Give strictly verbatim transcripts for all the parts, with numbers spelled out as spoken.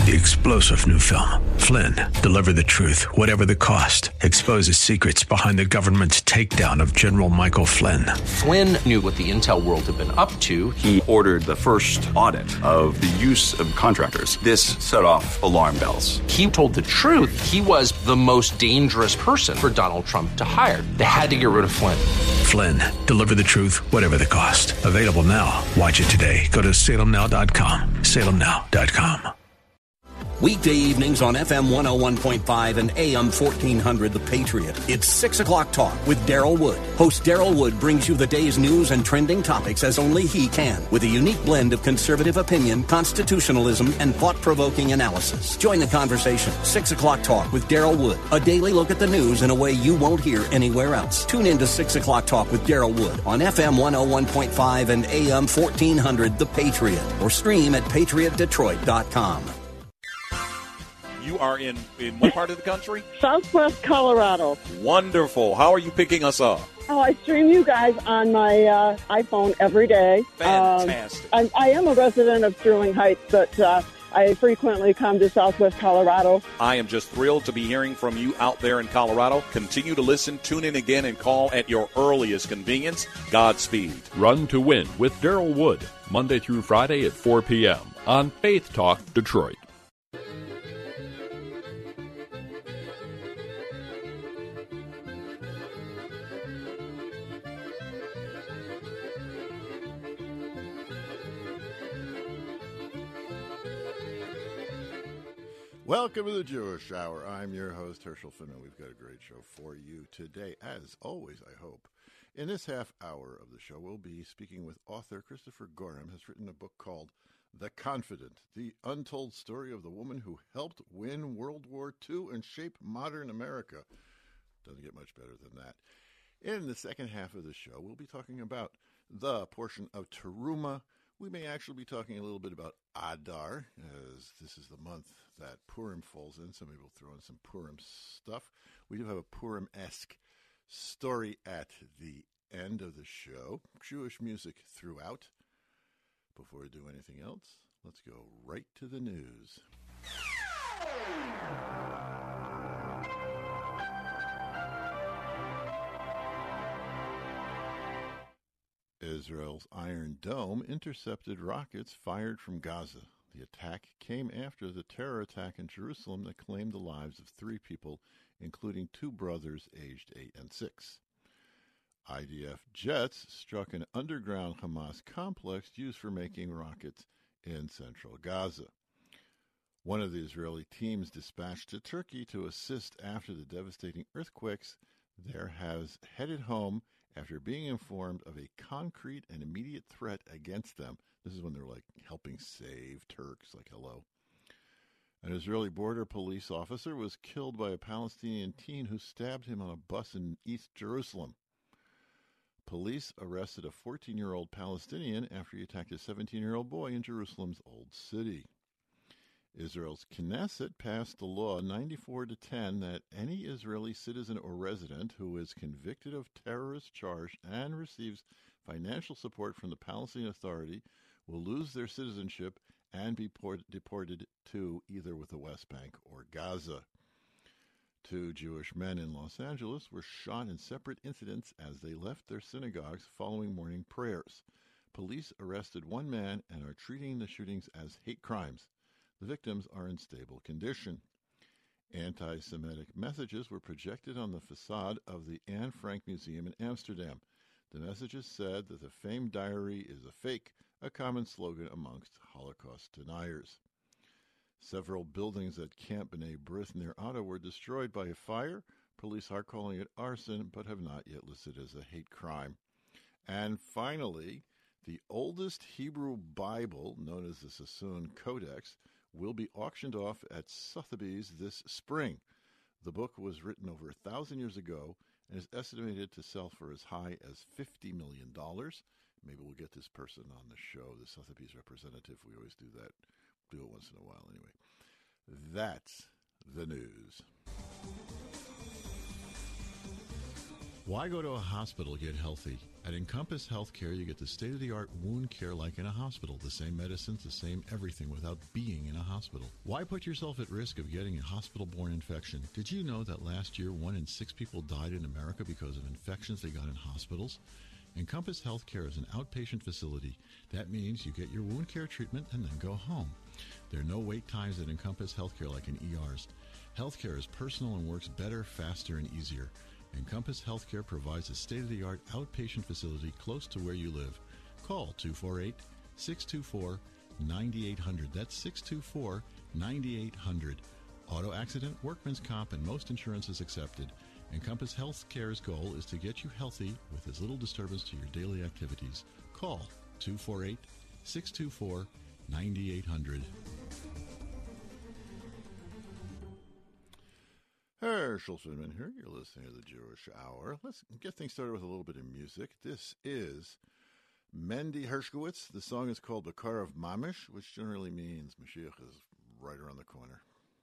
The explosive new film, Flynn, deliver the truth, whatever the cost, exposes secrets behind the government's takedown of General Michael Flynn. Flynn knew what the intel world had been up to. He ordered the first audit of the use of contractors. This set off alarm bells. He told the truth. He was the most dangerous person for Donald Trump to hire. They had to get rid of Flynn. Flynn, deliver the truth, whatever the cost. Available now. Watch it today. Go to salem now dot com. salem now dot com. Weekday evenings on F M one oh one point five and A M fourteen hundred The Patriot. It's six o'clock Talk with Daryl Wood. Host Daryl Wood brings you the day's news and trending topics as only he can, with a unique blend of conservative opinion, constitutionalism, and thought-provoking analysis. Join the conversation. six o'clock Talk with Daryl Wood. A daily look at the news in a way you won't hear anywhere else. Tune in to six o'clock Talk with Daryl Wood on F M one oh one point five and A M fourteen hundred The Patriot, or stream at patriot detroit dot com. You are in, in what part of the country? Southwest Colorado. Wonderful. How are you picking us up? Oh, I stream you guys on my uh, iPhone every day. Fantastic. Um, I, I am a resident of Sterling Heights, but uh, I frequently come to Southwest Colorado. I am just thrilled to be hearing from you out there in Colorado. Continue to listen, tune in again, and call at your earliest convenience. Godspeed. Run to Win with Daryl Wood, Monday through Friday at four p.m. on Faith Talk Detroit. Welcome to the Jewish Hour. I'm your host, Herschel Finman. We've got a great show for you today, as always, I hope. In this half hour of the show, we'll be speaking with author Christopher Gorham, has written a book called The Confident, the untold story of the woman who helped win World War Two and shape modern America. Doesn't get much better than that. In the second half of the show, we'll be talking about the portion of Teruma. We may actually be talking a little bit about Adar, as this is the month that Purim falls in. Somebody will throw in some Purim stuff. We do have a Purim-esque story at the end of the show. Jewish music throughout. Before we do anything else, let's go right to the news. Israel's Iron Dome intercepted rockets fired from Gaza. The attack came after the terror attack in Jerusalem that claimed the lives of three people, including two brothers aged eight and six. I D F jets struck an underground Hamas complex used for making rockets in central Gaza. One of the Israeli teams dispatched to Turkey to assist after the devastating earthquakes there has headed home after being informed of a concrete and immediate threat against them. This is when they're like helping save Turks, like hello. An Israeli border police officer was killed by a Palestinian teen who stabbed him on a bus in East Jerusalem. Police arrested a fourteen-year-old Palestinian after he attacked a seventeen-year-old boy in Jerusalem's Old City. Israel's Knesset passed the law ninety-four to ten that any Israeli citizen or resident who is convicted of terrorist charge and receives financial support from the Palestinian Authority will lose their citizenship and be port- deported to either with the West Bank or Gaza. Two Jewish men in Los Angeles were shot in separate incidents as they left their synagogues following morning prayers. Police arrested one man and are treating the shootings as hate crimes. The victims are in stable condition. Anti-Semitic messages were projected on the facade of the Anne Frank Museum in Amsterdam. The messages said that the famed diary is a fake, a common slogan amongst Holocaust deniers. Several buildings at Camp B'nai B'rith near Ottawa were destroyed by a fire. Police are calling it arson, but have not yet listed as a hate crime. And finally, the oldest Hebrew Bible, known as the Sassoon Codex, will be auctioned off at Sotheby's this spring. The book was written over a thousand years ago and is estimated to sell for as high as fifty million dollars. Maybe we'll get this person on the show, the Sotheby's representative. We always do that. Do it once in a while anyway. That's the news. Why go to a hospital to get healthy? At Encompass Healthcare, you get the state-of-the-art wound care like in a hospital. The same medicines, the same everything without being in a hospital. Why put yourself at risk of getting a hospital-borne infection? Did you know that last year, one in six people died in America because of infections they got in hospitals? Encompass Healthcare is an outpatient facility. That means you get your wound care treatment and then go home. There are no wait times at Encompass Healthcare like in E Rs. Healthcare is personal and works better, faster, and easier. Encompass Healthcare provides a state-of-the-art outpatient facility close to where you live. Call two four eight, six two four, nine eight hundred. That's six two four, nine eight hundred. Auto accident, workman's comp, and most insurance is accepted. Encompass Healthcare's goal is to get you healthy with as little disturbance to your daily activities. Call two four eight, six two four, nine eight hundred. Herschel Finman here. You're listening to the Jewish Hour. Let's get things started with a little bit of music. This is Mendy Hershkowitz. The song is called Bakar of Mamish, which generally means Mashiach is right around the corner.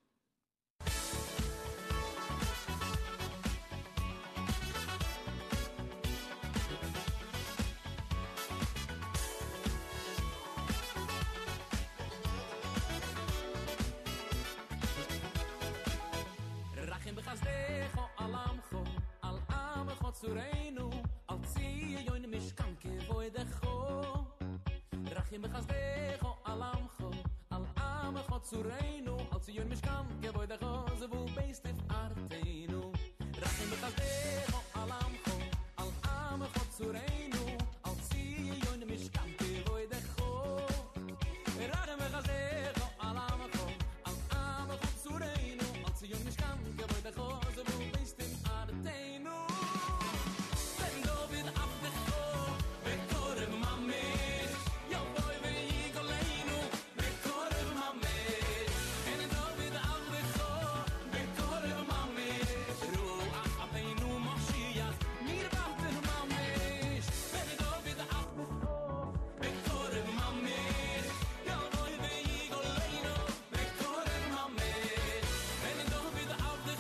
בחסדך עלמך על עמך צורנו על ציון משכן כבודך רחם בחסדך עלמך על עמך צורנו על ציון משכן כבודך זבו בסטף ארתנו רחם בחסדך עלמך על עמך צורנו על ציון משכן כבודך רחם בחסדך עלמך על עמך צורנו על ציון משכן the cause of a wasting out of Tainu. Then go with up the floor, record of my miss. Yo, boy, when you go lane, record of my miss. And go with up the floor, record of my miss. Rule, I pay no Moshiach, meet about the my miss. Then go with up the floor, record of my miss. Yo, boy, when you go lane, record of my miss. And go with up the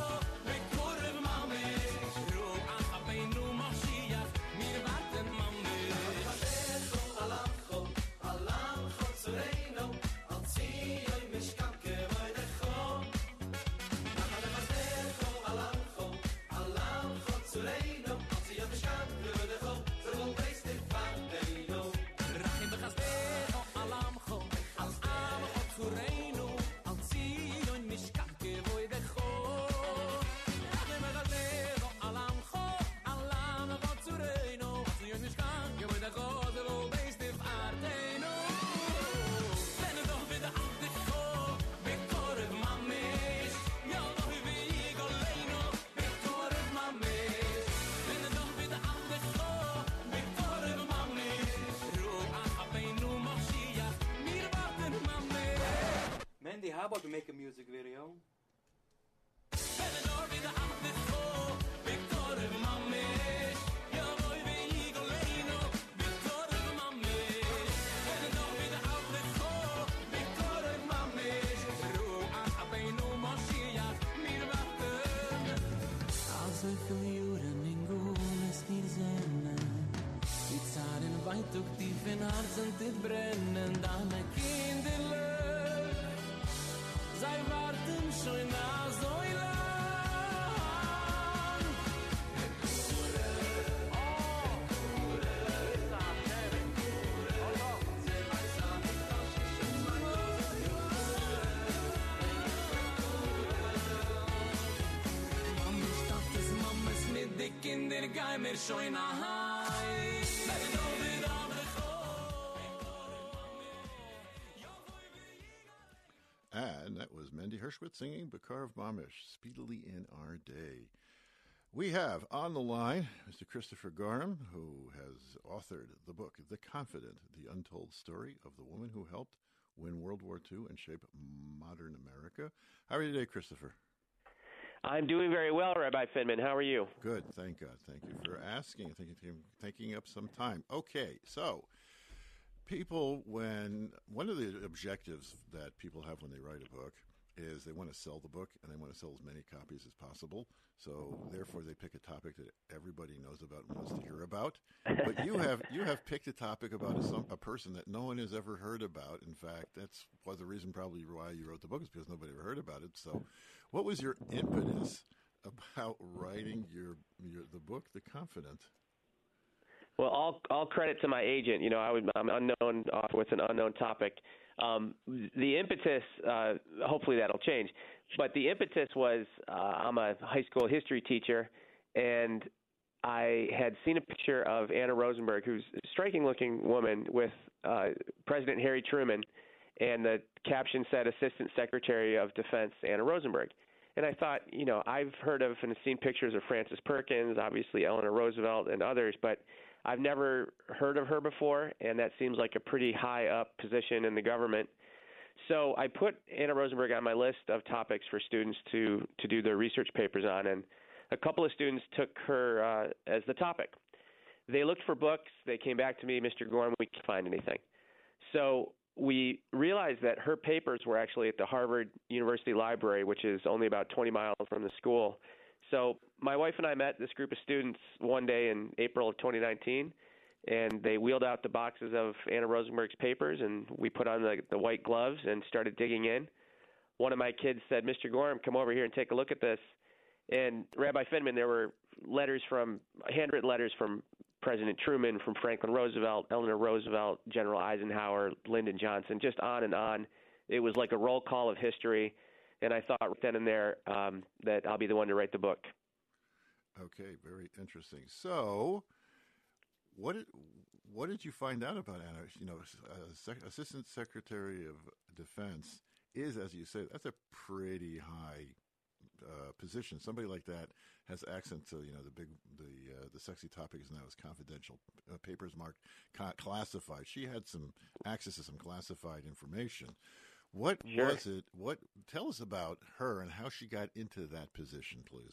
Mendy, how about we make a music video? Weit ook tief in Herzen dit brennen, deine Kinderlöch. Zij warten schon na so lang. Mama, ich dachte, das Mama ist mit die Kinder, geh mir schon nach Hause. And that was Mendy Hershkowitz singing Bakar of Mamish, Speedily in Our Day. We have on the line Mister Christopher Gorham, who has authored the book, The Confident, The Untold Story of the Woman Who Helped Win World War Two and Shape Modern America. How are you today, Christopher? I'm doing very well, Rabbi Finman. How are you? Good, thank God. Thank you for asking. Thank you for taking up some time. Okay, so people, when one of the objectives that people have when they write a book is they want to sell the book and they want to sell as many copies as possible. So therefore, they pick a topic that everybody knows about and wants to hear about. But you have you have picked a topic about a, some, a person that no one has ever heard about. In fact, that's was the reason probably why you wrote the book, is because nobody ever heard about it. So, what was your impetus about writing your, your the book, The Confidant? Well, all all credit to my agent. You know, I would, I'm unknown uh, with an unknown topic. Um, the impetus, uh, hopefully that'll change. But the impetus was, uh, I'm a high school history teacher, and I had seen a picture of Anna Rosenberg, who's a striking-looking woman, with uh, President Harry Truman, and the caption said, Assistant Secretary of Defense Anna Rosenberg. And I thought, you know, I've heard of and seen pictures of Frances Perkins, obviously Eleanor Roosevelt, and others, but I've never heard of her before, and that seems like a pretty high-up position in the government. So I put Anna Rosenberg on my list of topics for students to, to do their research papers on, and a couple of students took her uh, as the topic. They looked for books. They came back to me, Mister Gorham, we can't find anything. So we realized that her papers were actually at the Harvard University Library, which is only about twenty miles from the school. So my wife and I met this group of students one day in April of twenty nineteen, and they wheeled out the boxes of Anna Rosenberg's papers, and we put on the, the white gloves and started digging in. One of my kids said, Mister Gorham, come over here and take a look at this. And Rabbi Finman, there were letters from, handwritten letters from President Truman, from Franklin Roosevelt, Eleanor Roosevelt, General Eisenhower, Lyndon Johnson, just on and on. It was like a roll call of history. And I thought right then and there um, that I'll be the one to write the book. Okay, very interesting. So, what did what did you find out about Anna? You know, uh, Sec- Assistant Secretary of Defense is, as you say, that's a pretty high uh, position. Somebody like that has access to, you know, the big the uh, the sexy topic is now is confidential. Uh, papers marked ca- classified. She had some access to some classified information. What sure. was it? What tell us about her and how she got into that position, please.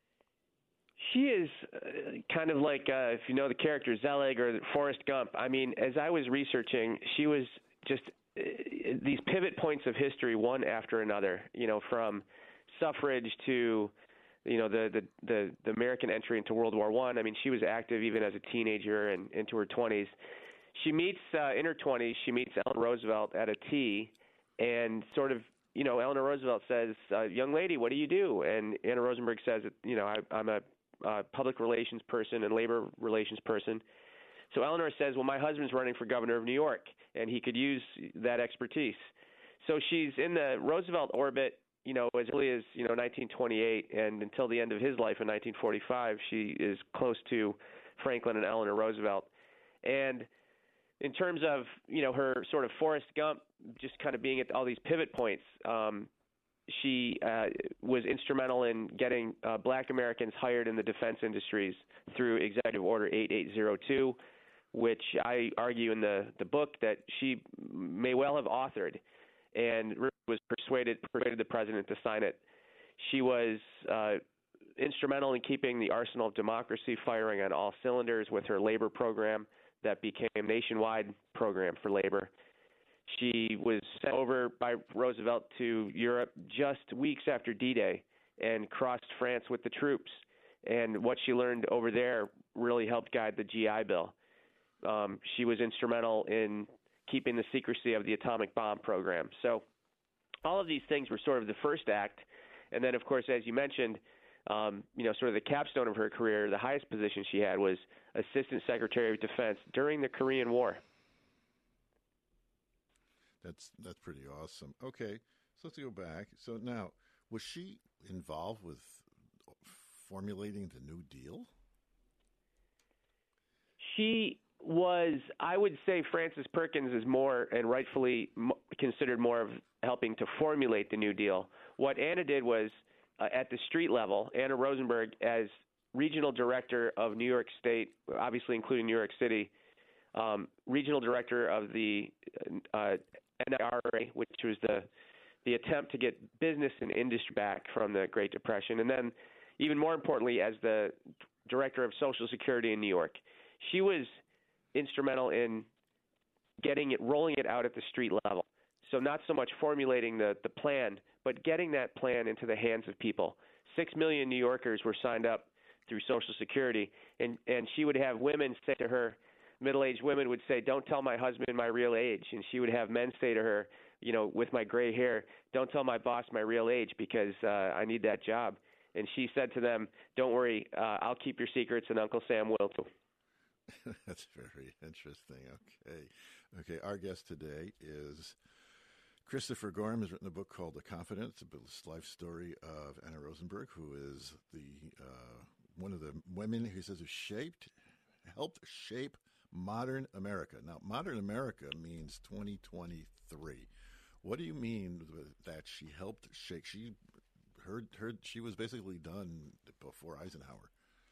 She is uh, kind of like, uh, if you know the character Zelig or Forrest Gump. I mean, as I was researching, she was just uh, these pivot points of history, one after another. You know, from suffrage to, you know, the the the, the American entry into World War One. I. I mean, she was active even as a teenager and into her twenties. She meets uh, in her twenties. She meets Eleanor Roosevelt at a tea. And sort of, you know, Eleanor Roosevelt says, uh, young lady, what do you do? And Anna Rosenberg says, you know, I, I'm a uh, public relations person and labor relations person. So Eleanor says, well, my husband's running for governor of New York, and he could use that expertise. So she's in the Roosevelt orbit, you know, as early as, you know, nineteen twenty-eight, and until the end of his life in nineteen forty-five, she is close to Franklin and Eleanor Roosevelt. And in terms of, you know, her sort of Forrest Gump, just kind of being at all these pivot points, um, she uh, was instrumental in getting uh, black Americans hired in the defense industries through Executive Order eighty-eight oh two, which I argue in the, the book that she may well have authored and was persuaded, persuaded the president to sign it. She was uh, instrumental in keeping the arsenal of democracy firing on all cylinders with her labor program that became a nationwide program for labor. She was sent over by Roosevelt to Europe just weeks after D-Day and crossed France with the troops. And what she learned over there really helped guide the G I Bill. Um, she was instrumental in keeping the secrecy of the atomic bomb program. So all of these things were sort of the first act. And then, of course, as you mentioned, Um, you know, sort of the capstone of her career, the highest position she had was Assistant Secretary of Defense during the Korean War. That's that's pretty awesome. Okay, so let's go back. So now, was she involved with formulating the New Deal? She was, I would say Frances Perkins is more, and rightfully considered more of helping to formulate the New Deal. What Anna did was, Uh, at the street level, Anna Rosenberg, as regional director of New York State, obviously including New York City, um, regional director of the uh, N R A, which was the the attempt to get business and industry back from the Great Depression, and then even more importantly, as the director of Social Security in New York. She was instrumental in getting it, rolling it out at the street level. So not so much formulating the, the plan, but getting that plan into the hands of people. Six million New Yorkers were signed up through Social Security, and, and she would have women say to her, middle-aged women would say, don't tell my husband my real age. And she would have men say to her, you know, with my gray hair, don't tell my boss my real age because uh, I need that job. And she said to them, don't worry, uh, I'll keep your secrets, and Uncle Sam will too. That's very interesting. Okay. Okay, our guest today is Christopher Gorham. Has written a book called The Confident. It's a life story of Anna Rosenberg, who is the uh, one of the women he says who shaped, helped shape modern America. Now, modern America means twenty twenty-three. What do you mean that she helped shake? She heard, heard she was basically done before Eisenhower.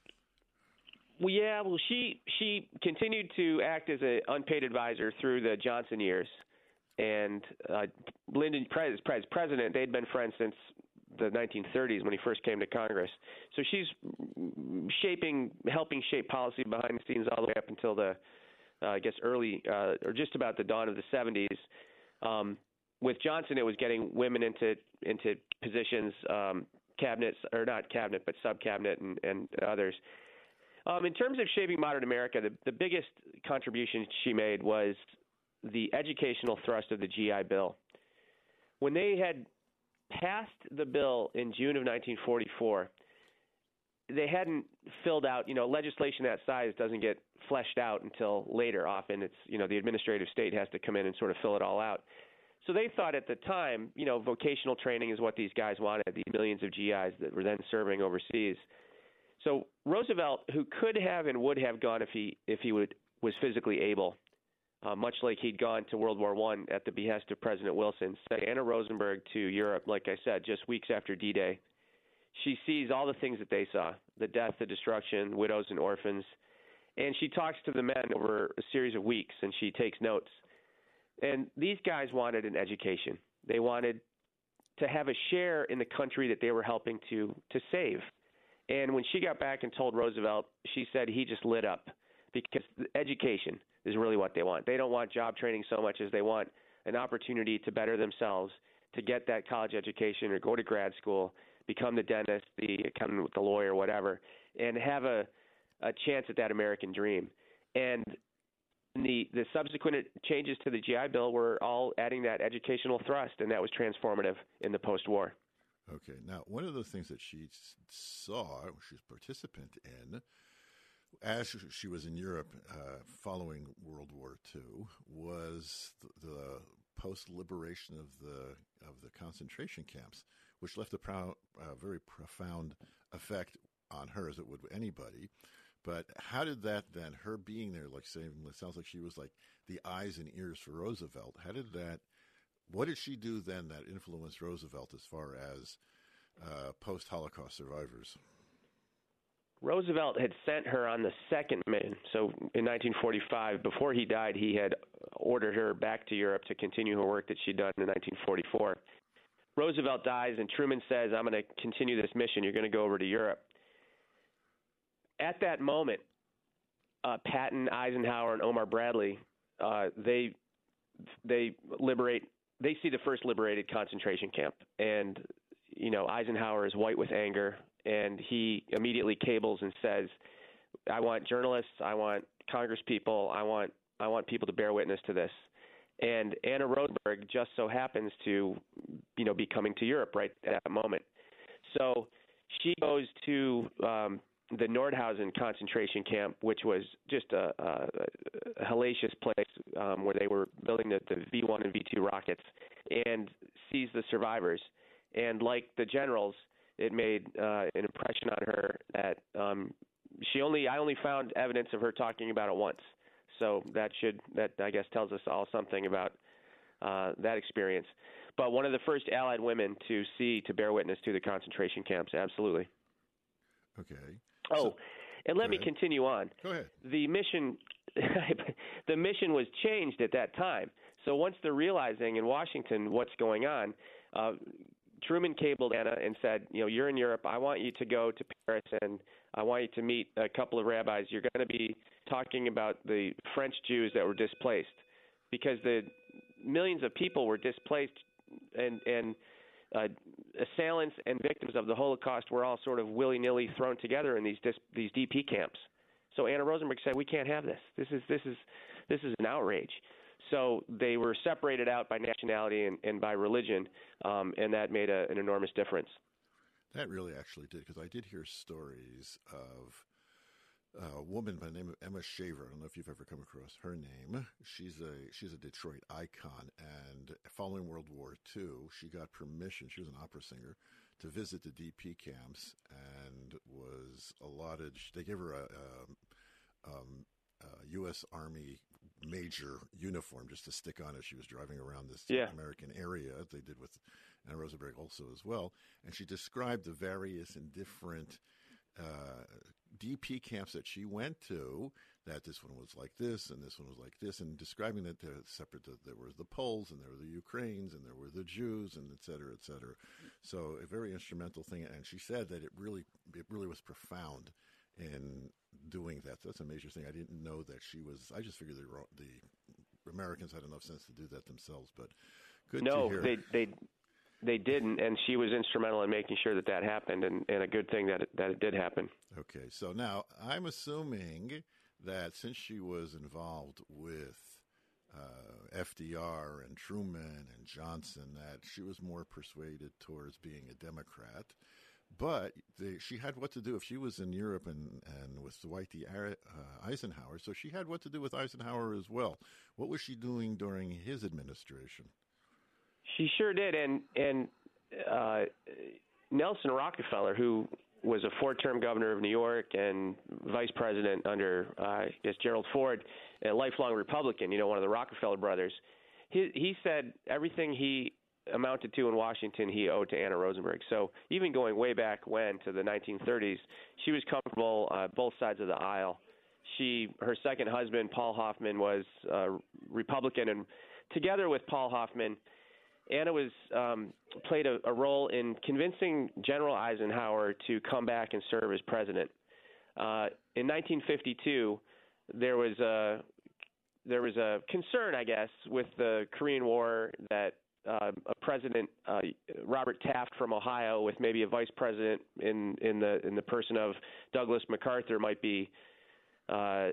Well, yeah. Well, she she continued to act as an unpaid advisor through the Johnson years, and uh, Lyndon Pres, Pres president. They'd been friends since the nineteen thirties when he first came to Congress. So she's shaping, helping shape policy behind the scenes all the way up until the, uh, I guess, early uh, or just about the dawn of the seventies. Um, with Johnson, it was getting women into into positions, um, cabinets or not cabinet, but sub cabinet and, and others. Um, in terms of shaping modern America, the, the biggest contribution she made was the educational thrust of the G I Bill. When they had passed the bill in June of nineteen forty-four, they hadn't filled out, you know, legislation that size doesn't get fleshed out until later. Often it's, you know, the administrative state has to come in and sort of fill it all out. So they thought at the time, you know, vocational training is what these guys wanted, these millions of G Is that were then serving overseas. So Roosevelt, who could have and would have gone if he if he would was physically able, uh, much like he'd gone to World War One at the behest of President Wilson, sent Anna Rosenberg to Europe, like I said, just weeks after D-Day. She sees all the things that they saw, the death, the destruction, widows and orphans, and she talks to the men over a series of weeks, and she takes notes. And these guys wanted an education. They wanted to have a share in the country that they were helping to to save. And when she got back and told Roosevelt, she said he just lit up because education is really what they want. They don't want job training so much as they want an opportunity to better themselves, to get that college education or go to grad school, become the dentist, the accountant, the lawyer, whatever, and have a, a chance at that American dream. And the, the subsequent changes to the G I Bill were all adding that educational thrust, and that was transformative in the post-war. Okay. Now, one of the things that she saw, she was a participant in, as she was in Europe uh, following World War Two, was the, the post-liberation of the of the concentration camps, which left a proud, uh, very profound effect on her, as it would anybody. But how did that then, her being there, like saying, it sounds like she was like the eyes and ears for Roosevelt. How did that? What did she do then that influenced Roosevelt as far as uh, post-Holocaust survivors? Roosevelt had sent her on the second mission. So in nineteen forty-five, before he died, he had ordered her back to Europe to continue her work that she'd done in nineteen forty-four. Roosevelt dies, and Truman says, I'm going to continue this mission. You're going to go over to Europe. At that moment, uh, Patton, Eisenhower, and Omar Bradley, uh, they they liberate. They see the first liberated concentration camp, and you know Eisenhower is white with anger, and he immediately cables and says, "I want journalists, I want Congress people, I want I want people to bear witness to this." And Anna Rosenberg just so happens to, you know, be coming to Europe right at that moment. So she goes to um, the Nordhausen concentration camp, which was just a, a, a hellacious place um, where they were building the, the V one and V two rockets, and sees the survivors. And like the generals, it made uh, an impression on her that um, she only I only found evidence of her talking about it once. So that should that I guess tells us all something about uh, that experience. But one of the first Allied women to see to bear witness to the concentration camps, absolutely. Okay. Oh, so, and let me ahead. continue on. Go ahead. The mission, the mission was changed at that time. So once they're realizing in Washington what's going on, uh, Truman cabled Anna and said, you know, you're in Europe. I want you to go to Paris, and I want you to meet a couple of rabbis. You're going to be talking about the French Jews that were displaced, because the millions of people were displaced, and and uh, assailants and victims of the Holocaust were all sort of willy-nilly thrown together in these dis- these D P camps. So Anna Rosenberg said, "We can't have this. This is this is this is an outrage." So they were separated out by nationality and, and by religion, um, and that made a, an enormous difference. That really actually did, because I did hear stories of a woman by the name of Emma Shaver. I don't know if you've ever come across her name. She's a she's a Detroit icon, and following World War Two, she got permission. She was an opera singer to visit the D P camps, and was allotted. They gave her a, a, um, a U S Army major uniform just to stick on as she was driving around this yeah. American area. They did with Anna Rosenberg also as well, and she described the various and different uh, D P camps that she went to, that this one was like this and this one was like this, and describing that they're separate. There were the Poles and there were the Ukrainians and there were the Jews and et cetera, et cetera. So a very instrumental thing, and she said that it really, it really was profound in doing that. So that's a major thing. I didn't know that she was. I just figured the the Americans had enough sense to do that themselves. But good no, to hear. they they they didn't, and she was instrumental in making sure that that happened, and, and a good thing that it, that it did happen. Okay, so now I'm assuming that since she was involved with uh, F D R and Truman and Johnson, that she was more persuaded towards being a Democrat. But they, she had what to do if she was in Europe and, and with Dwight D. Uh, Eisenhower. So she had what to do with Eisenhower as well. What was she doing during his administration? She sure did. And, and uh, Nelson Rockefeller, who was a four-term governor of New York and vice president under uh, I guess Gerald Ford, a lifelong Republican, you know, one of the Rockefeller brothers, he, he said everything he amounted to in Washington he owed to Anna Rosenberg. So even going way back when, to the nineteen thirties, she was comfortable uh, both sides of the aisle. She, her second husband, Paul Hoffman, was a Republican, and together with Paul Hoffman, Anna was um, played a, a role in convincing General Eisenhower to come back and serve as president. Uh, in nineteen fifty-two, there was a there was a concern, I guess, with the Korean War that Uh, a president, uh, Robert Taft from Ohio, with maybe a vice president in, in the in the person of Douglas MacArthur, might be uh,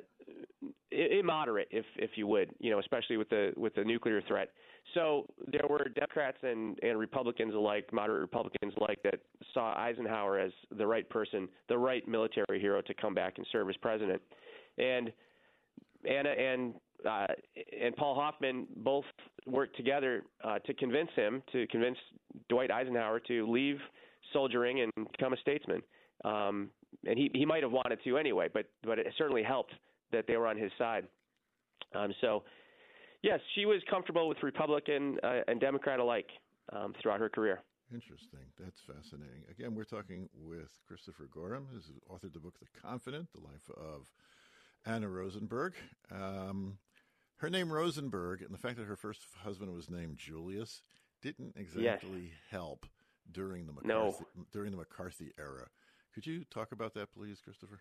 immoderate, if if you would, you know, especially with the with the nuclear threat. So there were Democrats and, and Republicans alike, moderate Republicans alike, that saw Eisenhower as the right person, the right military hero to come back and serve as president. And Anna and Uh, and Paul Hoffman both worked together uh, to convince him, to convince Dwight Eisenhower to leave soldiering and become a statesman. Um, and he, he might have wanted to anyway, but, but it certainly helped that they were on his side. Um, so, yes, she was comfortable with Republican uh, and Democrat alike um, throughout her career. Interesting. That's fascinating. Again, we're talking with Christopher Gorham, who's authored the book The Confident, The Life of Anna Rosenberg. Um, her name Rosenberg and the fact that her first husband was named Julius didn't exactly yes. help during the McCarthy, no. during the McCarthy era. Could you talk about that, please, Christopher?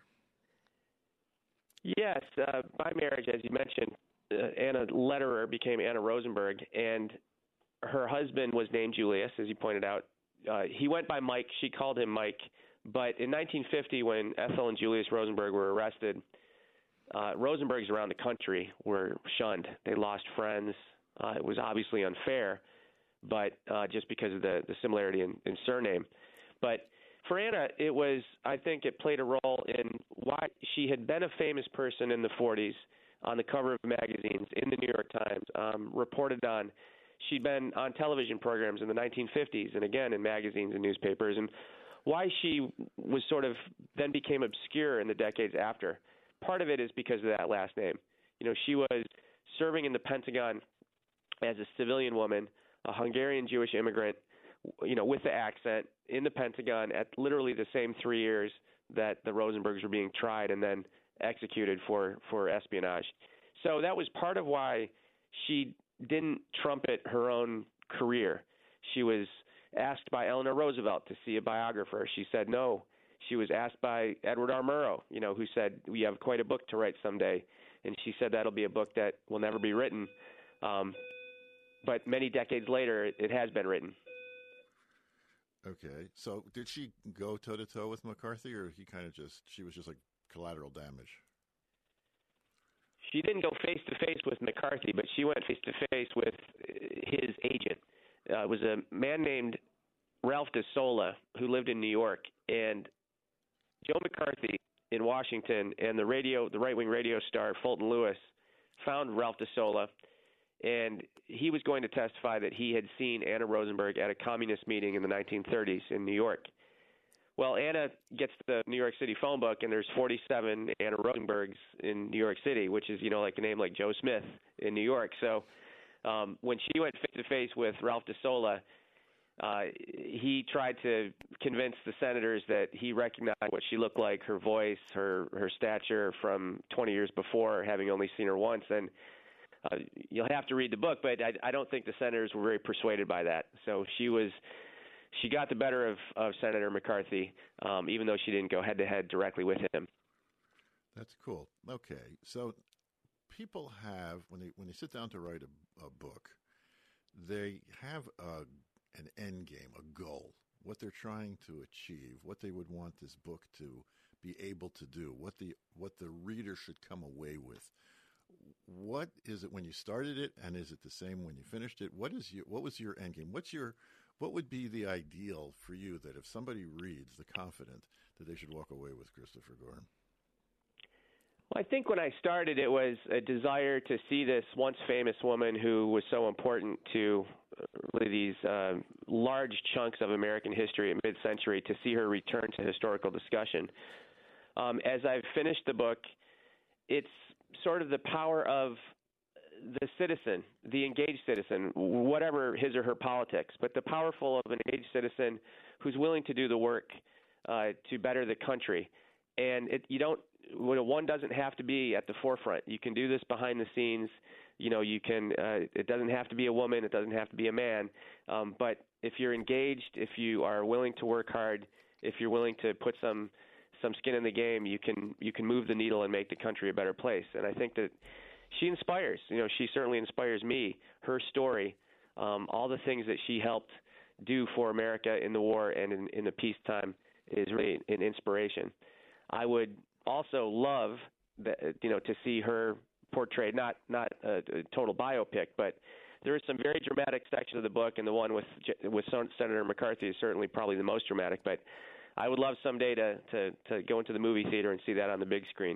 Yes. Uh, by marriage, as you mentioned, uh, Anna Lederer became Anna Rosenberg, and her husband was named Julius, as you pointed out. Uh, he went by Mike. She called him Mike. But in nineteen fifty, when Ethel and Julius Rosenberg were arrested, Uh, Rosenbergs around the country were shunned. They lost friends. Uh, it was obviously unfair, but uh, just because of the, the similarity in, in surname. But for Anna, it was, I think it played a role in why she had been a famous person in the forties on the cover of magazines, in the New York Times, um, reported on. She'd been on television programs in the nineteen fifties and again in magazines and newspapers. And why she was sort of then became obscure in the decades after. Part of it is because of that last name. You know, she was serving in the Pentagon as a civilian woman, a Hungarian Jewish immigrant, you know, with the accent in the Pentagon at literally the same three years that the Rosenbergs were being tried and then executed for, for espionage. So that was part of why she didn't trumpet her own career. She was asked by Eleanor Roosevelt to see a biographer. She said no. She was asked by Edward R. Murrow, you know, who said, we have quite a book to write someday. And she said that'll be a book that will never be written. Um, but many decades later, it, it has been written. Okay, so did she go toe to toe with McCarthy, or he kind of just she was just like collateral damage? She didn't go face to face with McCarthy, but she went face to face with his agent. Uh, it was a man named Ralph DeSola who lived in New York, and Joe McCarthy in Washington and the radio, the right-wing radio star Fulton Lewis, found Ralph DeSola, and he was going to testify that he had seen Anna Rosenberg at a communist meeting in the nineteen thirties in New York. Well, Anna gets the New York City phone book, and there's forty-seven Anna Rosenbergs in New York City, which is, you know, like a name like Joe Smith in New York. So um, when she went face-to-face with Ralph DeSola, uh, he tried to convince the senators that he recognized what she looked like, her voice, her, her stature from twenty years before, having only seen her once. And uh, you'll have to read the book, but I, I don't think the senators were very persuaded by that. So she was... She got the better of, of Senator McCarthy, um, even though she didn't go head-to-head directly with him. That's cool. Okay, so people have, when they when they sit down to write a, a book, they have a, an end game, a goal, what they're trying to achieve, what they would want this book to be able to do, what the what the reader should come away with. What is it when you started it, and is it the same when you finished it? What is your what was your end game? What's your What would be the ideal for you that if somebody reads The Confident, that they should walk away with Christopher Gorham? Well, I think when I started, it was a desire to see this once famous woman who was so important to really these uh, large chunks of American history at mid-century, to see her return to historical discussion. Um, as I've finished the book, it's sort of the power of the citizen, the engaged citizen, whatever his or her politics, but the powerful of an engaged citizen who's willing to do the work uh, to better the country. And it, you don't, one doesn't have to be at the forefront. You can do this behind the scenes. You know, you can. Uh, it doesn't have to be a woman. It doesn't have to be a man. Um, but if you're engaged, if you are willing to work hard, if you're willing to put some some skin in the game, you can you can move the needle and make the country a better place. And I think that she inspires. You know, she certainly inspires me. Her story, um, all the things that she helped do for America in the war and in, in the peacetime, is really an inspiration. I would also love, that, you know, to see her portrayed, not not a, a total biopic, but there is some very dramatic section of the book, and the one with with Senator McCarthy is certainly probably the most dramatic. But I would love someday to to, to go into the movie theater and see that on the big screen.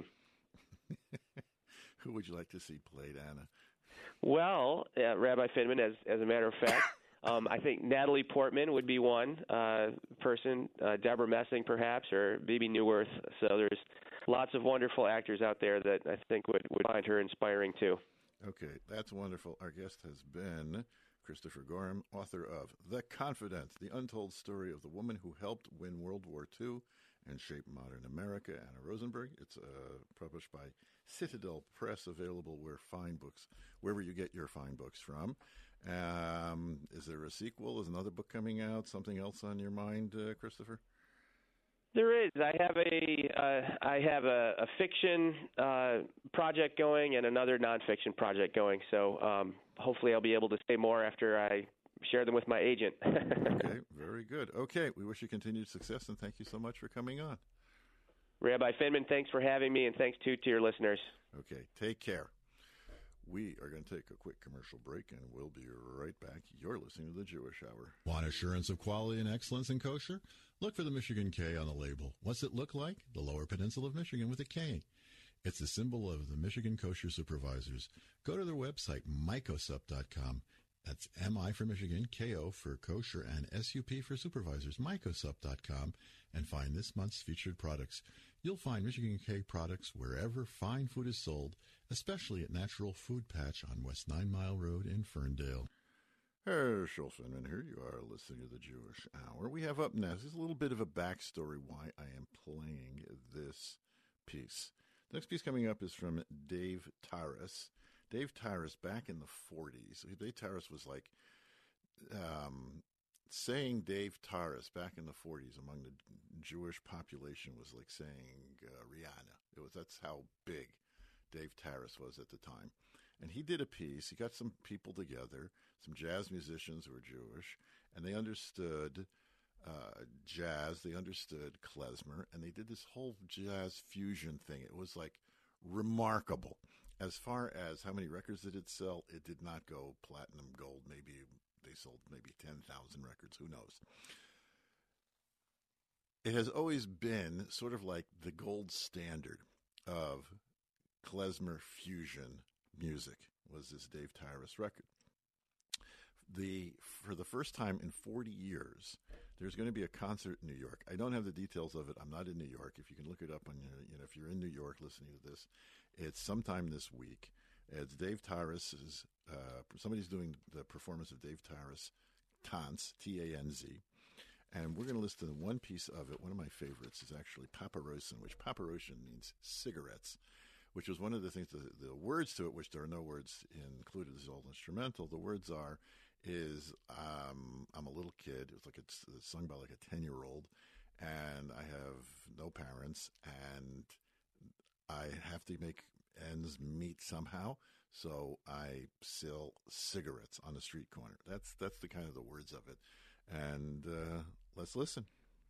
Who would you like to see played Anna? Well, uh, Rabbi Finman, as as a matter of fact, um, I think Natalie Portman would be one uh, person, uh, Deborah Messing perhaps, or Bebe Neuwirth. So there's lots of wonderful actors out there that I think would, would find her inspiring too. Okay, that's wonderful. Our guest has been Christopher Gorham, author of The Confident, the untold story of the woman who helped win World War Two and shape modern America, Anna Rosenberg. It's uh, published by Citadel Press, available where fine books, wherever you get your fine books from. Um, is there a sequel? Is another book coming out? Something else on your mind, uh, Christopher? There is. I have a uh, I have a, a fiction uh, project going and another nonfiction project going. So um, hopefully I'll be able to say more after I share them with my agent. Okay, very good. Okay, we wish you continued success, and thank you so much for coming on. Rabbi Finman, thanks for having me, and thanks too to your listeners. Okay, take care. We are going to take a quick commercial break, and we'll be right back. You're listening to the Jewish Hour. Want assurance of quality and excellence in kosher? Look for the Michigan K on the label. What's it look like? The Lower Peninsula of Michigan with a K. It's a symbol of the Michigan Kosher Supervisors. Go to their website, mikosup dot com. That's M I for Michigan, K O for kosher, and S U P for supervisors, mikosup dot com, and find this month's featured products. You'll find Michigan K products wherever fine food is sold, especially at Natural Food Patch on West Nine Mile Road in Ferndale. Herschel Finman here. You are listening to the Jewish Hour. We have up next, there's a little bit of a backstory why I am playing this piece. The next piece coming up is from Dave Taras. Dave Taras, back in the forties. Dave Taras was like um, saying Dave Taras back in the forties among the Jewish population was like saying uh, Rihanna. It was that's how big Dave Taras was at the time. And he did a piece. He got some people together, some jazz musicians who were Jewish, and they understood uh, jazz. They understood klezmer, and they did this whole jazz fusion thing. It was like remarkable. As far as how many records did it sell, it did not go platinum, gold. Maybe they sold maybe ten thousand records. Who knows? It has always been sort of like the gold standard of klezmer fusion music was this Dave Tyrus record. The for the first time in forty years, there's going to be a concert in New York. I don't have the details of it. I'm not in New York. If you can look it up on your, you know, if you're in New York listening to this, it's sometime this week. It's Dave Tyrus's. Uh, somebody's doing the performance of Dave Tyrus, Tanz, T A N Z, and we're going to listen to one piece of it. One of my favorites is actually Paparosin, which Paparosin means cigarettes, which was one of the things, the, the words to it, which there are no words included, is all instrumental. The words are, is um, I'm a little kid. It's like it's, it's sung by like a ten-year-old, and I have no parents, and I have to make ends meet somehow, so I sell cigarettes on the street corner. That's, that's the kind of the words of it. And uh, let's listen.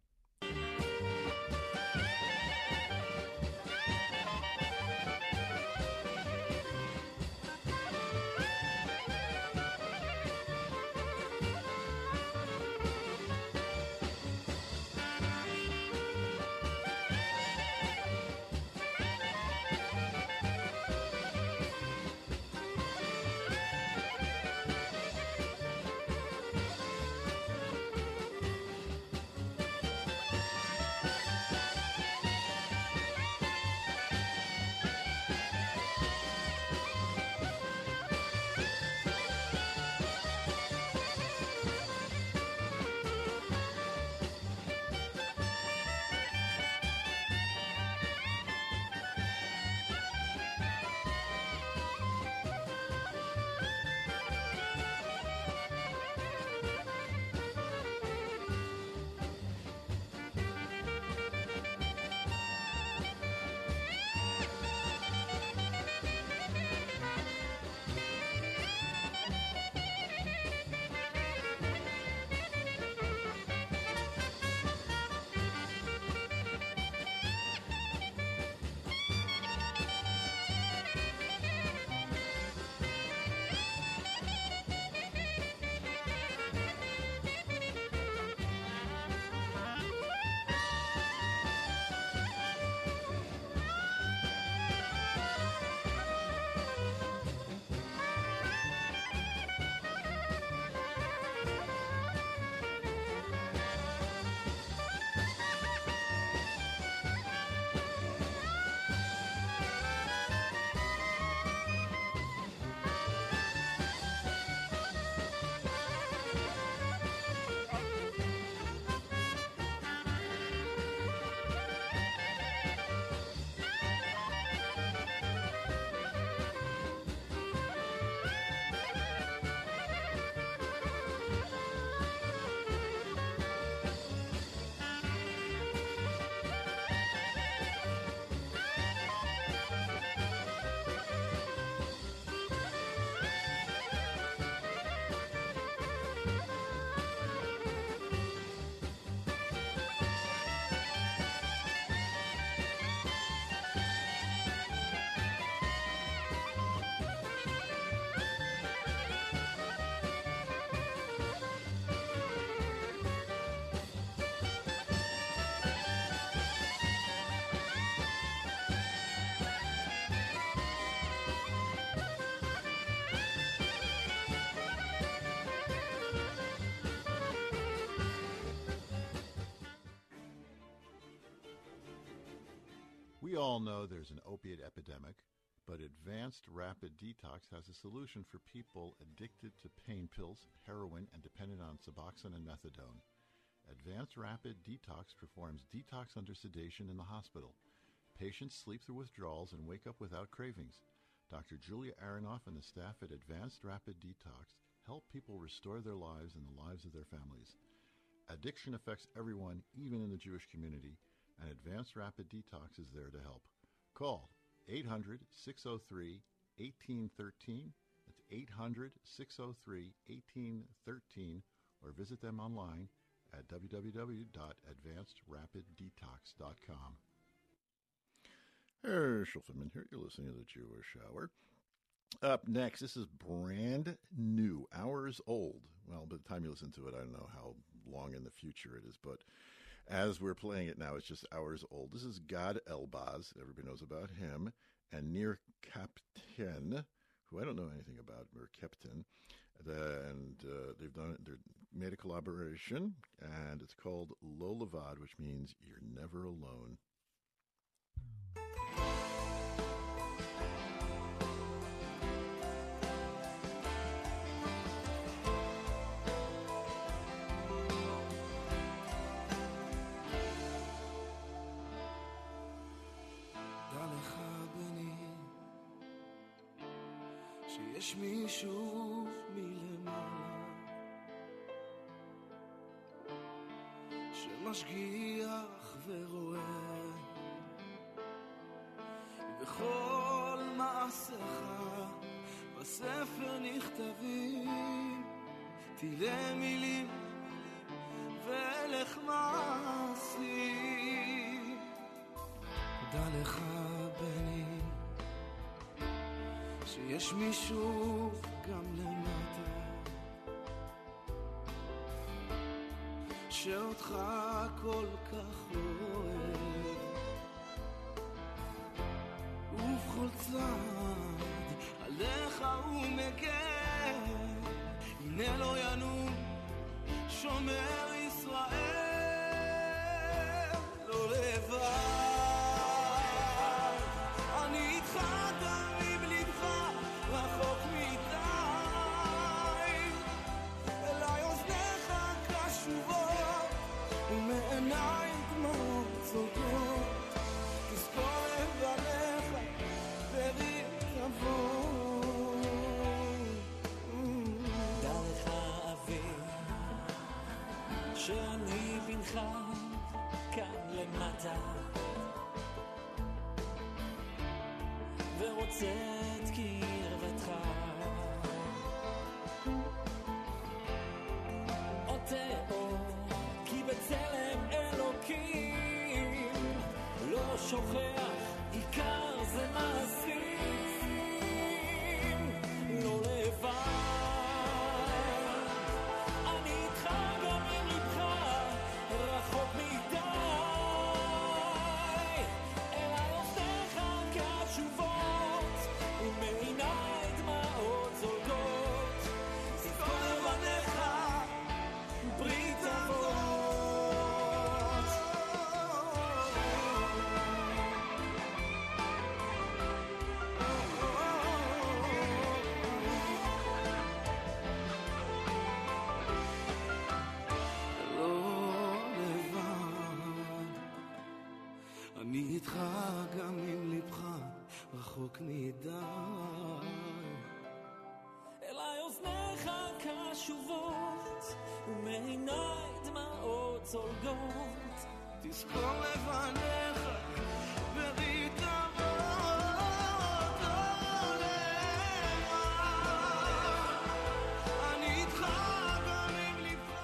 We all know there's an opiate epidemic, but Advanced Rapid Detox has a solution for people addicted to pain pills, heroin, and dependent on Suboxone and Methadone. Advanced Rapid Detox performs detox under sedation in the hospital. Patients sleep through withdrawals and wake up without cravings. Doctor Julia Aronoff and the staff at Advanced Rapid Detox help people restore their lives and the lives of their families. Addiction affects everyone, even in the Jewish community, and Advanced Rapid Detox is there to help. Call eight hundred, six oh three, eighteen thirteen. That's eight hundred, six oh three, eighteen thirteen. Or visit them online at w w w dot advanced rapid detox dot com. Herschel Finman here. You're listening to the Jewish Hour. Up next, this is brand new, hours old. Well, by the time you listen to it, I don't know how long in the future it is, but as we're playing it now, it's just hours old. This is Gad Elbaz. Everybody knows about him. And Nir Kaptein, who I don't know anything about, Nir Kaptein. The, and uh, they've done they made a collaboration, and it's called Lo Levad, which means you're never alone. שיש מישהו מלמעלה שמשגיח ורואה וכל מעשיך בספר נכתבים תילי מילים ולך מעשים. דע לך בני שיש מישהו גם למטה שאותך כל כך אוהב ובכל צעד עליך הוא מגן הנה לא ינום שומר ישראל לא לבד שאני בנך כאן למטה ורוצה את קרבתך אותה אור כי בצלם אלוקים לא שוכח עיקר זה מעשים לא לבד רחוק מדי אליי אוזניך קשובות ומעיניי דמעות זולגות תזכור לבניך ברית אבות עולמך אני איתך גם אם לבך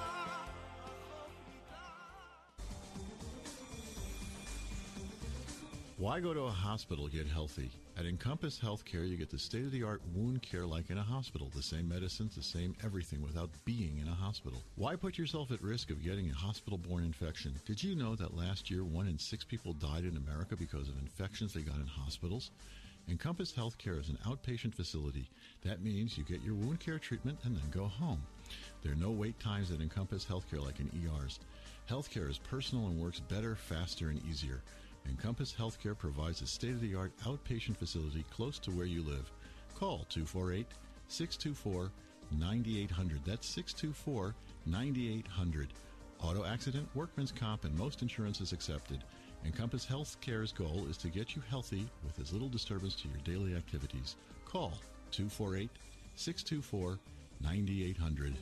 Why go to a hospital to get healthy? At Encompass Healthcare, you get the state-of-the-art wound care like in a hospital. The same medicines, the same everything without being in a hospital. Why put yourself at risk of getting a hospital-borne infection? Did you know that last year one in six people died in America because of infections they got in hospitals? Encompass Healthcare is an outpatient facility. That means you get your wound care treatment and then go home. There are no wait times at Encompass Healthcare like in E Rs. Healthcare is personal and works better, faster, and easier. Encompass Healthcare provides a state-of-the-art outpatient facility close to where you live. Call two four eight, six two four, nine eight hundred. That's six two four, nine eight hundred. Auto accident, workman's comp, and most insurance is accepted. Encompass Healthcare's goal is to get you healthy with as little disturbance to your daily activities. Call two four eight, six two four, nine eight hundred.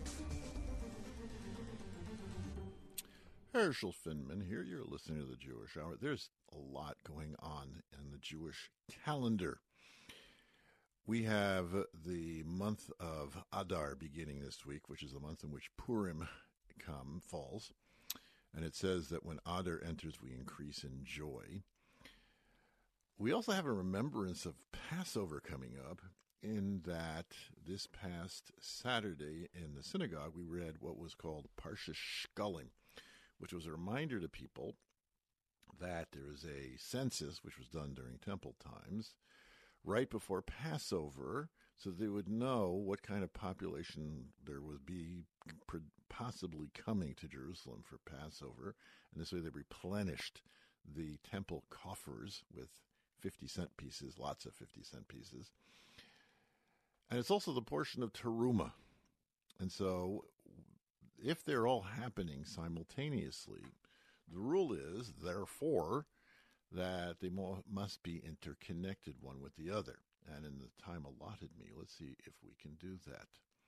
Herschel Finman here. You're listening to the Jewish Hour. There's a lot going on in the Jewish calendar. We have the month of Adar beginning this week, which is the month in which Purim come falls. And it says that when Adar enters, we increase in joy. We also have a remembrance of Passover coming up, in that this past Saturday in the synagogue, we read what was called Parshas Shkalim, which was a reminder to people that there is a census, which was done during temple times, right before Passover, so they would know what kind of population there would be possibly coming to Jerusalem for Passover. And this way they replenished the temple coffers with fifty-cent pieces, lots of fifty-cent pieces. And it's also the portion of Teruma. And so if they're all happening simultaneously, the rule is, therefore, that they mo- must be interconnected one with the other. And in the time allotted me, let's see if we can do that.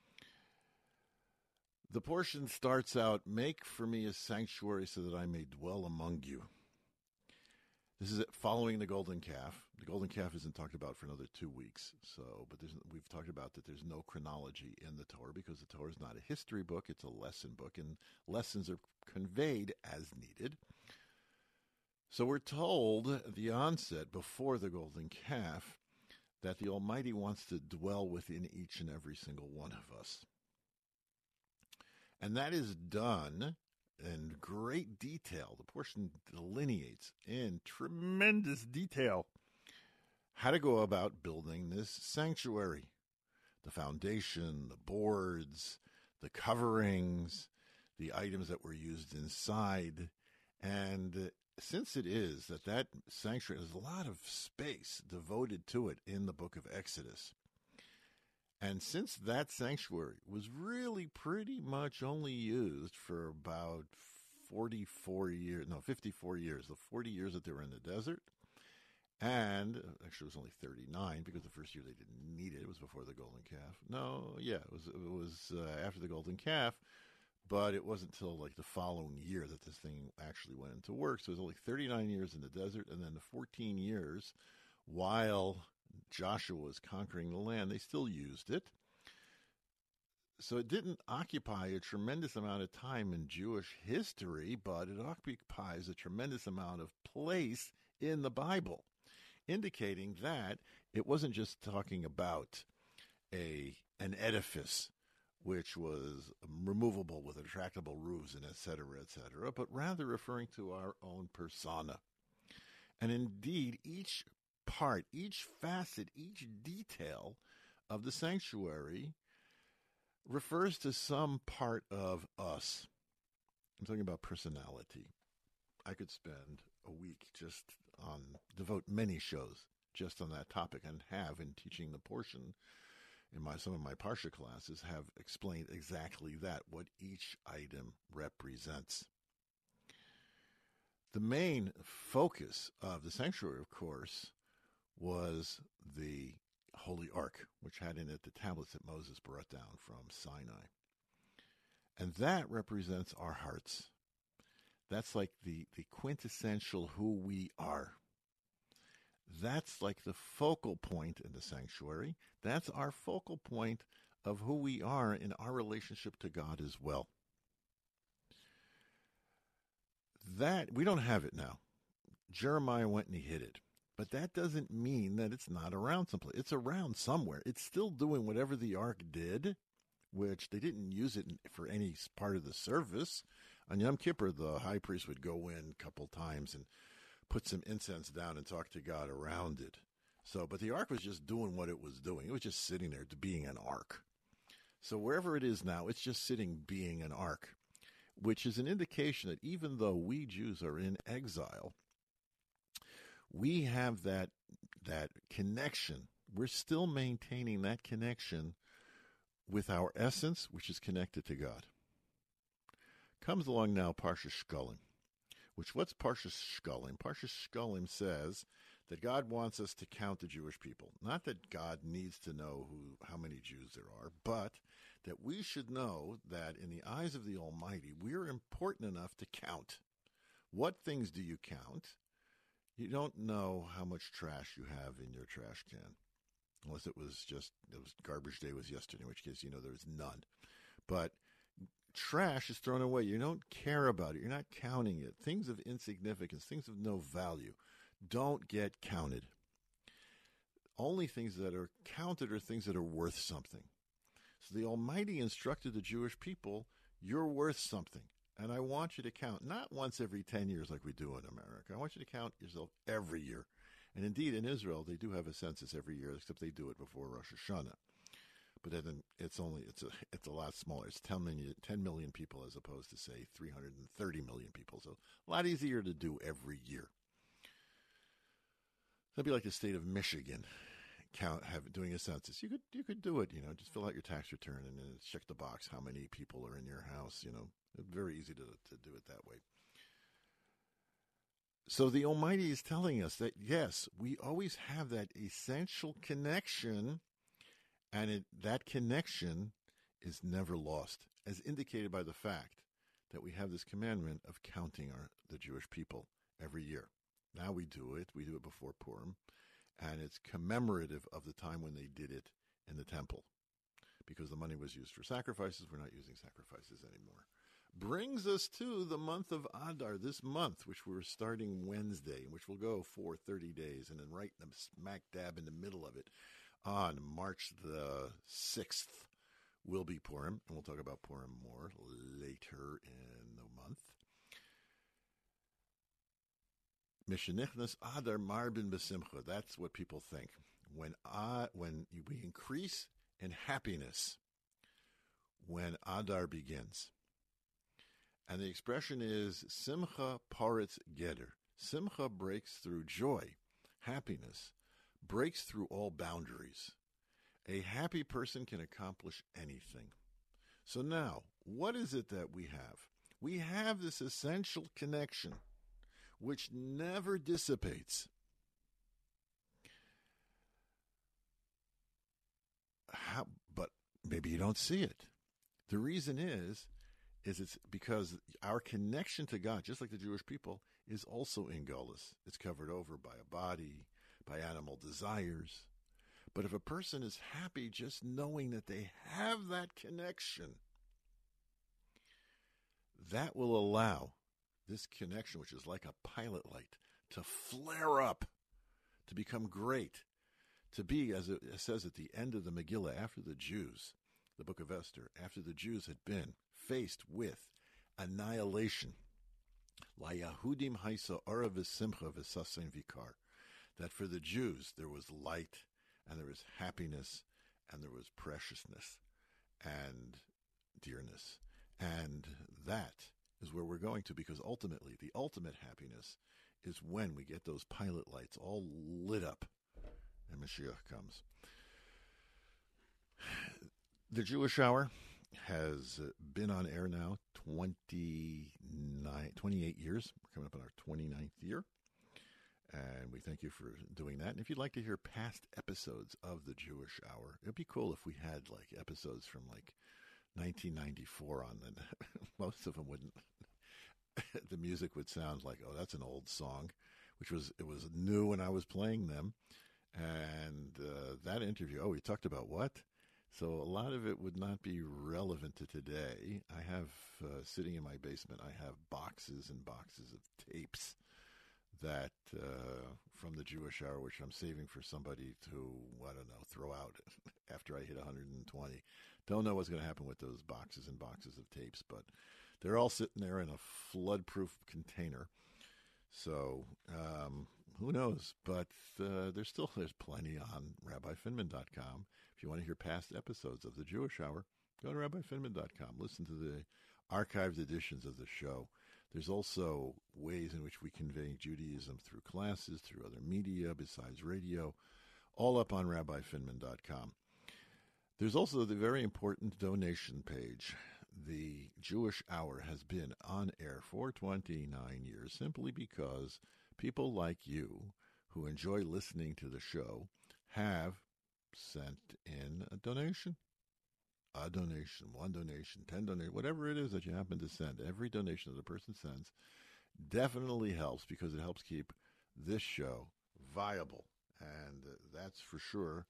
The portion starts out, make for me a sanctuary so that I may dwell among you. This is it, following the golden calf. The golden calf isn't talked about for another two weeks. So, but there's, we've talked about that there's no chronology in the Torah because the Torah is not a history book, it's a lesson book, and lessons are conveyed as needed. So we're told at the onset, before the golden calf, that the Almighty wants to dwell within each and every single one of us. And that is done in great detail. The portion delineates in tremendous detail how to go about building this sanctuary. The foundation, the boards, the coverings, the items that were used inside. And since it is that that sanctuary, there's a lot of space devoted to it in the book of Exodus. And since that sanctuary was really pretty much only used for about forty-four years, no, fifty-four years, the forty years that they were in the desert, and actually it was only thirty-nine because the first year they didn't need it. It was before the golden calf. No, yeah, it was, it was uh, after the golden calf, but it wasn't until like the following year that this thing actually went into work. So it was only thirty-nine years in the desert, and then the fourteen years while Joshua was conquering the land, they still used it. So it didn't occupy a tremendous amount of time in Jewish history, but it occupies a tremendous amount of place in the Bible, indicating that it wasn't just talking about a an edifice which was removable with retractable roofs and et cetera, et cetera, but rather referring to our own persona. And indeed, each part, each facet, each detail of the sanctuary refers to some part of us. I'm talking about personality. I could spend a week just on, devote many shows just on that topic, and have in teaching the portion in my some of my Parsha classes have explained exactly that, what each item represents. The main focus of the sanctuary, of course, was the Holy Ark, which had in it the tablets that Moses brought down from Sinai. And that represents our hearts. That's like the, the quintessential who we are. That's like the focal point in the sanctuary. That's our focal point of who we are in our relationship to God as well. That, we don't have it now. Jeremiah went and he hid it. But that doesn't mean that it's not around someplace. It's around somewhere. It's still doing whatever the ark did, which they didn't use it for any part of the service. On Yom Kippur, the high priest would go in a couple times and put some incense down and talk to God around it. So, but the ark was just doing what it was doing. It was just sitting there to being an ark. So wherever it is now, it's just sitting being an ark, which is an indication that even though we Jews are in exile, we have that that connection. We're still maintaining that connection with our essence, which is connected to God. Comes along now Parshas Shkalim, which what's Parshas Shkalim? Parshas Shkalim says that God wants us to count the Jewish people. Not that God needs to know who how many Jews there are, but that we should know that in the eyes of the Almighty, we're important enough to count. What things do you count? You don't know how much trash you have in your trash can. unless it was just it was garbage day was yesterday, in which case, you know, there's none. But trash is thrown away. You don't care about it. You're not counting it. Things of insignificance, things of no value, don't get counted. Only things that are counted are things that are worth something. So the Almighty instructed the Jewish people, you're worth something. And I want you to count, not once every ten years like we do in America. I want you to count yourself every year. And indeed, in Israel, they do have a census every year, except they do it before Rosh Hashanah. But then it's only, it's a, it's a lot smaller. It's ten million, ten million people as opposed to, say, three hundred thirty million people. So a lot easier to do every year. That'd be like the state of Michigan. Count have doing a census. You could you could do it, you know, just fill out your tax return and then check the box how many people are in your house, you know. It's very easy to, to do it that way. So the Almighty is telling us that, yes, we always have that essential connection, and it, that connection is never lost, as indicated by the fact that we have this commandment of counting our the Jewish people every year. Now we do it. We do it before Purim. And it's commemorative of the time when they did it in the temple. Because the money was used for sacrifices, we're not using sacrifices anymore. Brings us to the month of Adar, this month, which we're starting Wednesday, which will go for thirty days, and then right in the smack dab in the middle of it, on March the sixth, will be Purim, and we'll talk about Purim more later in the month. Mishenichnas Adar Marbin B'Simcha. That's what people think. When uh, when we increase in happiness, when Adar begins. And the expression is Simcha Paretz Geder. Simcha breaks through joy. Happiness breaks through all boundaries. A happy person can accomplish anything. So now, what is it that we have? We have this essential connection which never dissipates. How, but maybe you don't see it. The reason is, is it's because our connection to God, just like the Jewish people, is also in Golus. It's covered over by a body, by animal desires. But if a person is happy just knowing that they have that connection, that will allow this connection, which is like a pilot light, to flare up, to become great, to be, as it says at the end of the Megillah, after the Jews, the book of Esther, after the Jews had been faced with annihilation, La Yahudim haisa ara v'simcha v'sasein vikar, that for the Jews there was light, and there was happiness, and there was preciousness, and dearness, and that is where we're going to, because ultimately, the ultimate happiness is when we get those pilot lights all lit up and Mashiach comes. The Jewish Hour has been on air now twenty-nine, twenty-eight years. We're coming up on our twenty-ninth year. And we thank you for doing that. And if you'd like to hear past episodes of the Jewish Hour, it'd be cool if we had like episodes from like nineteen ninety-four on, and most of them wouldn't. The music would sound like, oh, that's an old song, which was, it was new when I was playing them. And uh, that interview, oh, we talked about what? So a lot of it would not be relevant to today. I have, uh, sitting in my basement, I have boxes and boxes of tapes that uh, from the Jewish Hour, which I'm saving for somebody to, I don't know, throw out after I hit one hundred twenty. Don't know what's going to happen with those boxes and boxes of tapes, but they're all sitting there in a flood-proof container. So um, who knows? But uh, there's still there's plenty on rabbi finman dot com. If you want to hear past episodes of the Jewish Hour, go to rabbi finman dot com. Listen to the archived editions of the show. There's also ways in which we convey Judaism through classes, through other media besides radio, all up on rabbi finman dot com. There's also the very important donation page. The Jewish Hour has been on air for twenty-nine years simply because people like you who enjoy listening to the show have sent in a donation. A donation, one donation, ten donations, whatever it is that you happen to send. Every donation that a person sends definitely helps because it helps keep this show viable. And uh, that's for sure.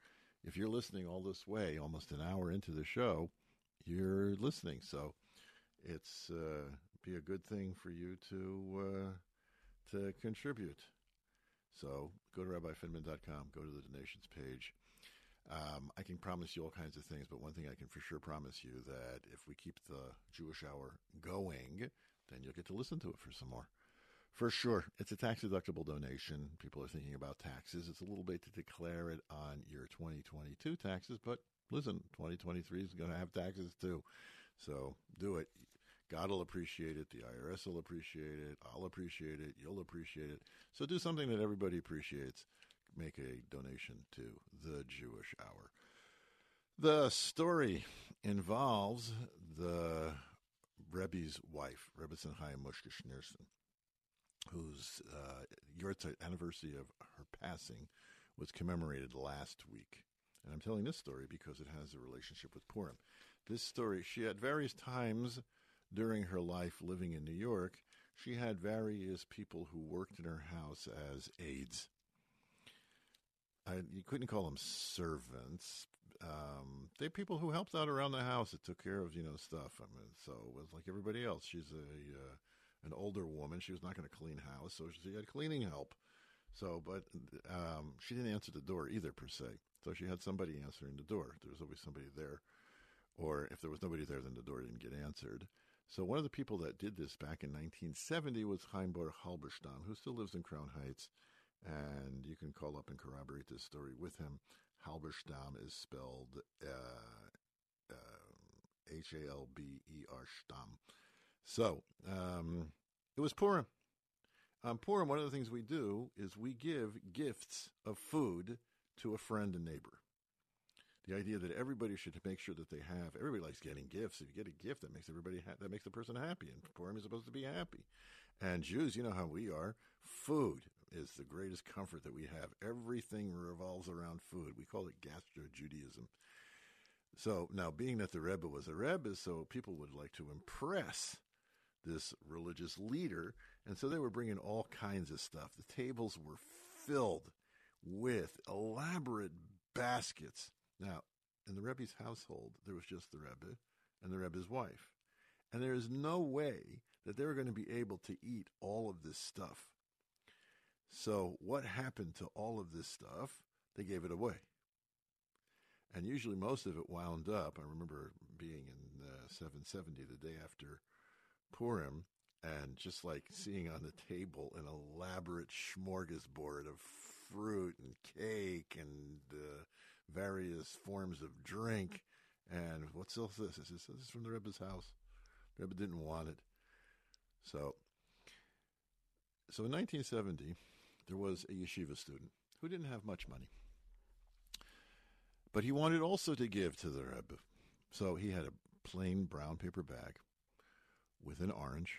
if you're listening all this way, almost an hour into the show, you're listening. So it's uh, be a good thing for you to uh, to contribute. So go to rabbi finman dot com, go to the donations page. Um, I can promise you all kinds of things, but one thing I can for sure promise you that if we keep the Jewish Hour going, then you'll get to listen to it for some more. For sure. It's a tax-deductible donation. People are thinking about taxes. It's a little bit to declare it on your twenty twenty-two taxes, but listen, twenty twenty-three is going to have taxes too. So do it. God will appreciate it. The I R S will appreciate it. I'll appreciate it. You'll appreciate it. So do something that everybody appreciates. Make a donation to the Jewish Hour. The story involves the Rebbe's wife, Rebbetzin Chaim Moshe Schneerson, whose uh, Yortzeit anniversary of her passing was commemorated last week. And I'm telling this story because it has a relationship with Purim. This story, she at various times during her life living in New York, she had various people who worked in her house as aides. I, you couldn't call them servants. Um, they're people who helped out around the house that took care of, you know, stuff. I mean, so it was like everybody else. She's a uh, an older woman. She was not going to clean house, so she had cleaning help. So, but um, she didn't answer the door either, per se. So she had somebody answering the door. There was always somebody there. Or if there was nobody there, then the door didn't get answered. So one of the people that did this back in nineteen seventy was Chaim Baruch Halberstam, who still lives in Crown Heights. And you can call up and corroborate this story with him. Halberstam is spelled uh, uh, H A L B E R Stam. So um, it was Purim. On Purim, one of the things we do is we give gifts of food to a friend and neighbor. The idea that everybody should make sure that they have, everybody likes getting gifts. If you get a gift, that makes everybody ha- that makes the person happy, and Purim is supposed to be happy. And Jews, you know how we are. Food is the greatest comfort that we have. Everything revolves around food. We call it gastro-Judaism. So now, being that the Rebbe was a Rebbe, so people would like to impress this religious leader, and so they were bringing all kinds of stuff. The tables were filled with elaborate baskets. Now, in the Rebbe's household, there was just the Rebbe and the Rebbe's wife. And there is no way that they were going to be able to eat all of this stuff. So what happened to all of this stuff? They gave it away. And usually most of it wound up. I remember being in uh, seven seventy, the day after Purim, and just like seeing on the table an elaborate smorgasbord of fruit and cake and uh, various forms of drink. And what's else this? This is, this is from the Rebbe's house. The Rebbe didn't want it. So, so in nineteen seventy, there was a yeshiva student who didn't have much money. But he wanted also to give to the Rebbe. So he had a plain brown paper bag with an orange,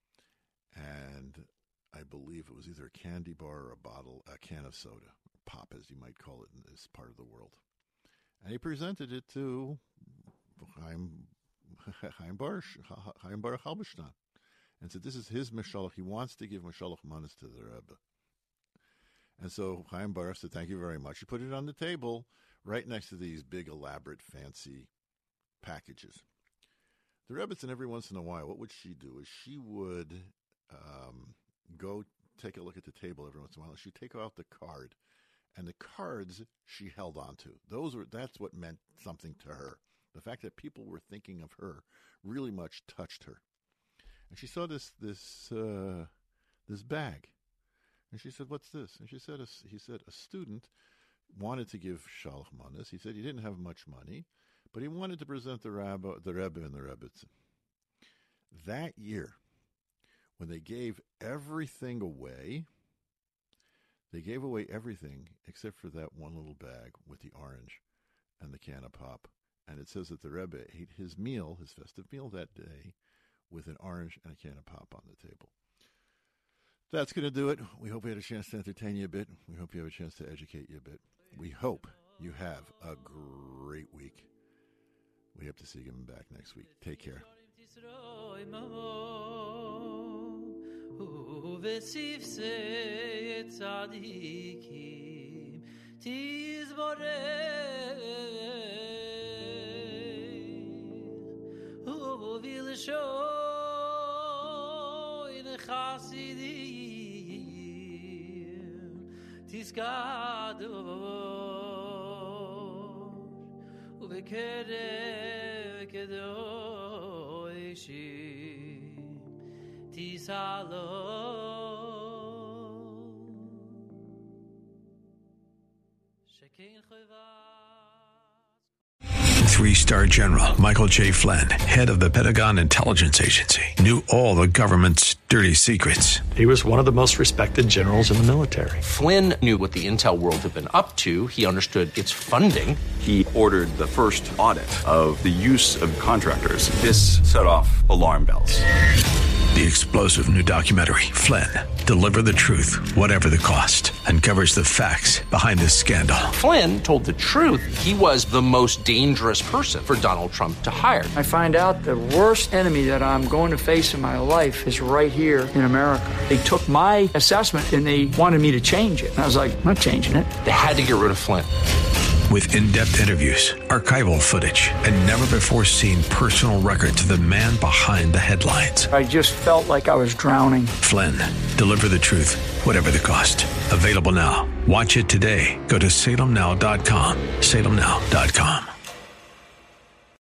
and I believe it was either a candy bar or a bottle, a can of soda, pop as you might call it in this part of the world. And he presented it to Chaim, Chaim Baruch, Chaim Baruch Halberstam, and said this is his Mashalach. He wants to give Mashalach Manas to the Rebbe. And so Chaim Baruch said, thank you very much. He put it on the table right next to these big, elaborate, fancy packages. The Rebbetzin, every once in a while, what would she do is she would um, go take a look at the table every once in a while. She'd take out the card, and the cards she held on to. Those were, that's what meant something to her. The fact that people were thinking of her really much touched her. And she saw this this uh, this bag, and she said, "What's this?" And she said, a, "He said a student wanted to give Shalach Manas. He said he didn't have much money, but he wanted to present the Rebbe, the Rebbe and the Rebbetzin." That year, when they gave everything away, they gave away everything except for that one little bag with the orange and the can of pop. And it says that the Rebbe ate his meal, his festive meal that day, with an orange and a can of pop on the table. That's going to do it. We hope we had a chance to entertain you a bit. We hope you have a chance to educate you a bit. We hope you have a great week. We hope to see you back next week. Take care. who will show in a Chasidim Tiskador Uvekerev Kedoshim Tisalo Shekein Chova. Three-star General Michael J. Flynn, head of the Pentagon Intelligence Agency, knew all the government's dirty secrets. He was one of the most respected generals in the military. Flynn knew what the intel world had been up to. He understood its funding. He ordered the first audit of the use of contractors. This set off alarm bells. The explosive new documentary, Flynn, Deliver the Truth, Whatever the Cost, uncovers the facts behind this scandal. Flynn told the truth. He was the most dangerous person for Donald Trump to hire. I find out the worst enemy that I'm going to face in my life is right here in America. They took my assessment and they wanted me to change it. And I was like, I'm not changing it. They had to get rid of Flynn. With in-depth interviews, archival footage, and never-before-seen personal records of the man behind the headlines. I just felt like I was drowning. Flynn, Deliver the Truth, Whatever the Cost. Available now. Watch it today. Go to salem now dot com. salem now dot com.